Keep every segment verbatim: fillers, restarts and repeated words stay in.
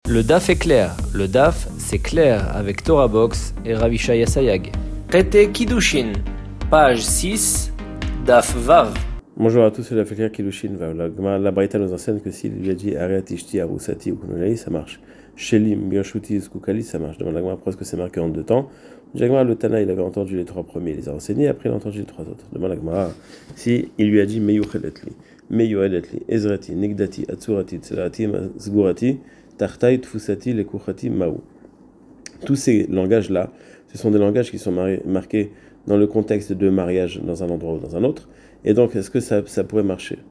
Le daf est clair. Le daf, c'est clair avec Torah Box et Rav Shaya Sayag. Traité Kiddushin, page six, daf Vav. Bonjour à tous, c'est la Fekir Kiddushin Vav. La, la Braïta nous enseigne que s'il lui a dit Arrête Ishti Arusati ou Kunolei, ça marche. Shelim, Birshuti, Skukali, ça marche. Demande la Gemara pourquoi est-ce que c'est marqué en deux temps. Jagma, le Tana, il avait entendu les trois premiers, il les a enseignés, après il a entendu les trois autres. Demande la Gemara si il lui a dit Meyucheletli, Meyucheletli, Ezrati, Nigdati, Atsurati, Tserati, Zgurati, Tartai, Tfusati, Lekuchati, Maou. Tous ces langages-là, ce sont des langages qui sont mar- marqués dans le contexte de mariage dans un endroit ou dans un autre. Et donc, est-ce que ça, ça pourrait marcher?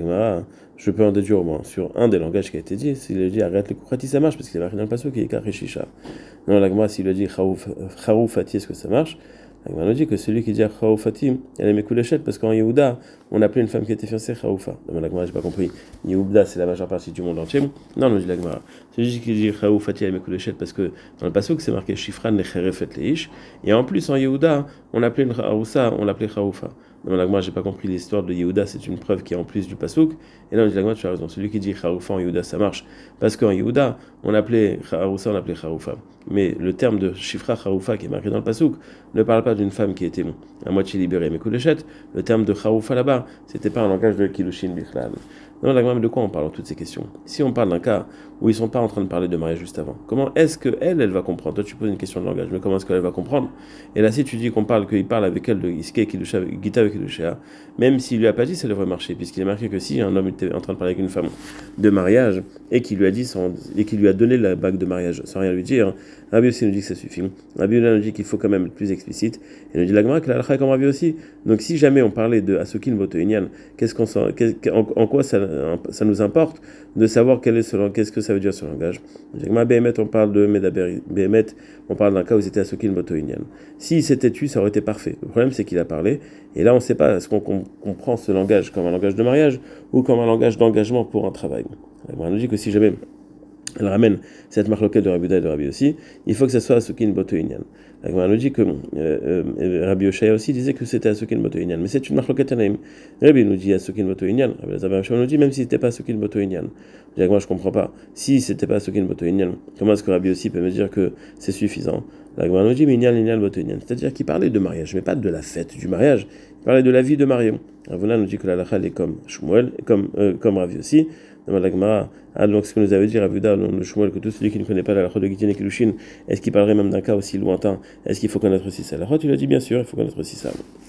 Je peux en déduire au moins sur un des langages qui a été dit. S'il a dit arrête le kuchati, ça marche parce qu'il est marqué dans le passage qui est karishisha. Non, l'agma, s'il a dit charoufati, est-ce que ça marche? L'agma nous dit que celui qui dit charoufati, elle est mekulechet parce qu'en Yehuda, on appelait une femme qui était fiancée charoufa. Non, l'agma, j'ai pas compris. Yehuda, c'est la majeure partie du monde entier. Non, non, dit l'agma. Celui qui dit charoufati, elle est mekulechet parce que dans le passage, c'est marqué shifran lecherefet leish. Et en plus, en Yehuda, on appelait une charousa, on l'appelait charoufa. Non, l'agma, j'ai pas compris l'histoire de Yehuda, c'est une preuve qui est en plus du pasouk. Et là, on dit l'agma, tu as raison. Celui qui dit charoufa en Yehuda, ça marche. Parce qu'en Yehuda, on appelait charousa, on appelait charoufa. Mais le terme de shifra charoufa qui est marqué dans le pasouk ne parle pas d'une femme qui était à moitié libérée, mais kulechet. Le terme de charoufa là-bas, c'était pas un langage de kilushin bichlal. Non, l'agma, de quoi on parle en toutes ces questions? Si on parle d'un cas où ils sont pas en train de parler de mariage juste avant, comment est-ce que elle, elle va comprendre? Toi, tu poses une question de langage, mais comment est-ce qu'elle va comprendre? Et là, si tu dis qu'on parle, qu'il parle avec elle de Iske, Gita avec Kilusha, même s'il lui a pas dit, ça devrait marcher, puisqu'il est marqué que si un homme était en train de parler avec une femme de mariage et qu'il lui a dit sans, et qu'il lui a donné la bague de mariage sans rien lui dire, Rabbi aussi nous dit que ça suffit. Rabbi nous dit qu'il faut quand même être plus explicite. Et nous dit l'agma que la halakha est comme Rabbi aussi. Donc si jamais on parlait de Asukin Botoïnian, qu'est-ce qu'on sent, en, en quoi ça, ça nous importe de savoir quel est ce, qu'est-ce que ça veut dire ce langage? L'agma Behemet, on parle de Medaber Behemet, on parle d'un cas où c'était Asukin Botoïnian. S'il s'était tu, ça aurait été parfait. Le problème c'est qu'il a parlé. Et là on ne sait pas est-ce qu'on comprend ce langage comme un langage de mariage ou comme un langage d'engagement pour un travail. On nous dit que si jamais elle ramène cette marloquette de Rabbi Uda et de Rabbi aussi, il faut que ça soit Asukin Botoïnian. La Gemara nous dit que euh, euh, Rabbi Oshaya aussi disait que c'était Asukin Botoïnian, mais c'est une marloquette anaïm. Rabbi nous dit Asukin Botoïnian, Rabbi Lazar nous dit même si c'était pas Asukin Botoïnian. Je moi je comprends pas. Si c'était pas Asukin Botoïnian, comment est-ce que Rabbi aussi peut me dire que c'est suffisant? La Gemara nous dit Minyan Linyan Botoïnian, c'est-à-dire qu'il parlait de mariage, mais pas de la fête du mariage. Il parlait de la vie de mariée. Ravuna nous dit que la halakha est comme Shmuel, comme euh, comme Rabbi aussi. Dans la Gemara, ah, donc ce que nous avait dit Rav Uda, le Shmuel, que tout celui qui ne connaît pas la halakha de Gitin et Kilushin, est-ce qu'il parlerait même d'un cas aussi lointain? Est-ce qu'il faut connaître aussi ça? La halakha, tu l'as dit bien sûr, il faut connaître aussi ça.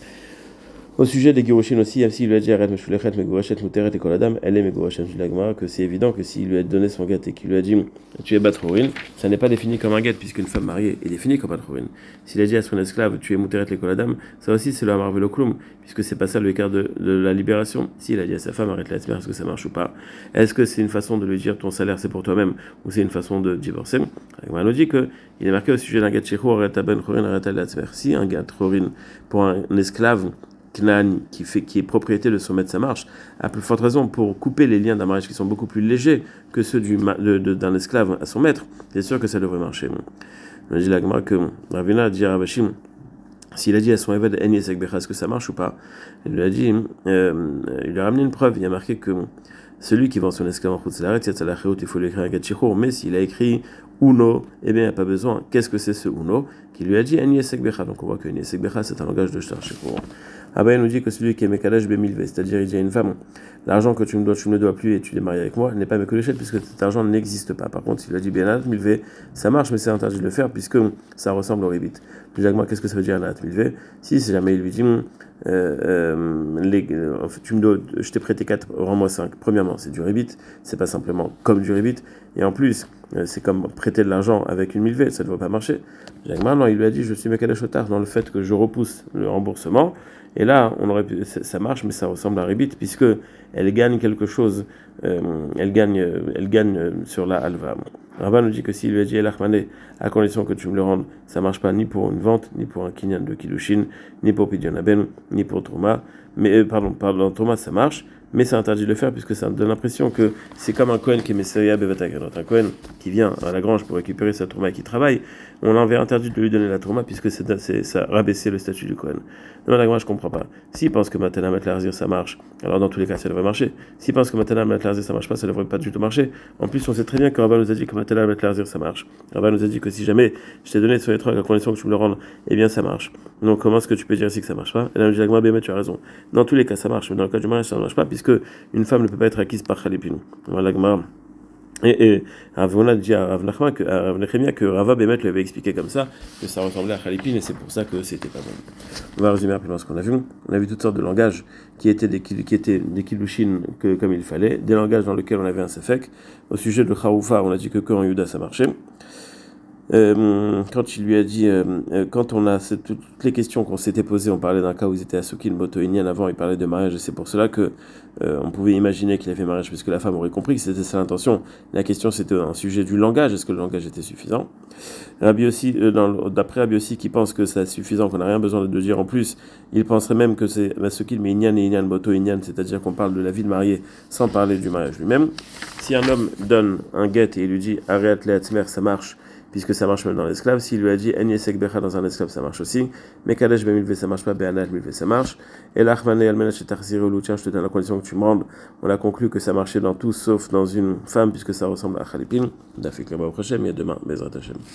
Au sujet des Giroshin aussi, même s'il lui a dit arrête Meshulechet, Megorachet, Muteret et Koladam, elle est Megorachet de la Gemara, que c'est évident que s'il lui a donné son guet et qu'il lui a dit tu es Batrourin, ça n'est pas défini comme un guet, puisqu'une femme mariée est définie comme Batrourin. S'il a dit à son esclave tu es Muteret et Koladam, ça aussi c'est le Amar Veloklum, puisque c'est pas ça le écart de, de la libération. S'il a dit à sa femme arrête la semaine, est-ce que ça marche ou pas? Est-ce que c'est une façon de lui dire ton salaire c'est pour toi-même, ou c'est une façon de divorcer? On nous dit qu'il est marqué au sujet d'un guet Shechou, arrête ben Chorin, arrête la semaine. Si un guet Chorin pour un esclave qui, fait, qui est propriété de son maître, ça marche, à plus forte raison pour couper les liens d'un mariage qui sont beaucoup plus légers que ceux du, de, de, d'un esclave à son maître, c'est sûr que ça devrait marcher. On a dit la Gemara que Ravina dit à Rabashim, s'il a dit à son évêque Eni Esek Becha, est-ce que ça marche ou pas? Il lui a dit, euh, il lui a ramené une preuve, il a marqué que celui qui vend son esclave en Khoutslaret, il faut lui écrire un Gatchichour, mais s'il a écrit Uno, eh bien il n'y a pas besoin. Qu'est-ce que c'est ce Uno? Qui lui a dit Eni Esek Becha. Donc on voit que Eni Esek Becha c'est un langage de Shtar Shechour. Abba nous dit que celui qui est Mekalash Bemilvé, c'est-à-dire il dit à une femme, l'argent que tu me dois, tu ne me dois plus et tu l'es marié avec moi, n'est pas Mekalash puisque cet argent n'existe pas. Par contre, s'il a dit Benat Milvé, ça marche, mais c'est interdit de le faire puisque ça ressemble au ribit. Je dis à moi, qu'est-ce que ça veut dire Benat Milvé? Si, si jamais il lui dit, euh, euh, les, euh, tu me dois, je t'ai prêté quatre, rends-moi cinq. Premièrement, c'est du ribit, c'est pas simplement comme du ribit, et en plus, euh, c'est comme prêter de l'argent avec une milvé, ça ne va pas marcher. Jacques non, il lui a dit, je suis Mekalash Otar dans le fait que je repousse le remboursement. Et là, on aurait pu, ça marche, mais ça ressemble à ribit puisque elle gagne quelque chose, euh, elle gagne, elle gagne sur la halva. Rabba nous dit que s'il lui a dit Elachmané, à condition que tu me le rendes, ça marche pas ni pour une vente, ni pour un kinyan de Kilushin, ni pour Pidyon Aben, ni pour Trouma. Mais euh, pardon, pardon, Trouma ça marche, mais c'est interdit de le faire puisque ça me donne l'impression que c'est comme un Kohen qui est Messiah Bevataganot, un Kohen qui vient à la grange pour récupérer sa Trouma et qui travaille, on avait interdit de lui donner la Trouma puisque c'est, c'est, ça rabaissait le statut du Kohen. Non, la grange, je comprends pas. S'il pense que Matana Matlarzir ça marche, alors dans tous les cas ça devrait marcher. S'il pense que Matana Matlarzir ça marche pas, ça devrait pas du tout marcher. En plus, on sait très bien que Rabba nous a dit que Matana Matlarzir ça marche. Rabba nous a dit que si jamais je t'ai donné sur les trois à la condition que tu me le rendes, eh bien ça marche. Donc comment est-ce que tu peux dire ici que ça marche pas? Et là, je dis, tu as raison. Dans tous les cas ça marche, mais dans le cas du mariage ça ne marche pas puisque une femme ne peut pas être acquise par Khalipin. Voilà, et, et Avona dit à Rav Nachman que, à Rav Nechemia que Rava Bémet lui avait expliqué comme ça, que ça ressemblait à Khalipin et c'est pour ça que c'était pas bon. On va résumer rapidement ce qu'on a vu. On a vu toutes sortes de langages qui étaient des, qui étaient des kiddushin que, comme il fallait, des langages dans lesquels on avait un sefek. Au sujet de Charoufa, on a dit que que en Yuda ça marchait. Euh, quand il lui a dit, euh, quand on a cette, toutes les questions qu'on s'était posées, on parlait d'un cas où ils étaient à Soukin, Moto Inyan, avant il parlait de mariage, et c'est pour cela que euh, on pouvait imaginer qu'il avait fait mariage, puisque la femme aurait compris que c'était ça l'intention. La question c'était un sujet du langage, est-ce que le langage était suffisant? Rabbi aussi, euh, dans, d'après Rabbi aussi, qui pense que c'est suffisant, qu'on n'a rien besoin de, de dire en plus, il penserait même que c'est Soukin, mais Inyan et Inyan, Moto Inyan, c'est-à-dire qu'on parle de la vie de mariée sans parler du mariage lui-même. Si un homme donne un guet et il lui dit Areat Leatzmer, ça marche, puisque ça marche même dans l'esclave, s'il lui a dit En Yesek Becha dans un esclave, ça marche aussi, mais Kadesh Bemilve, ça marche pas, Be'anat Milve, ça marche, et l'Achmane Almenach et Tarzirou, tiens, je te donne la condition que tu me rendes, on a conclu que ça marchait dans tout sauf dans une femme, puisque ça ressemble à Khalipin, d'Afik Leba au Prochem, et demain, Bezrat Hashem.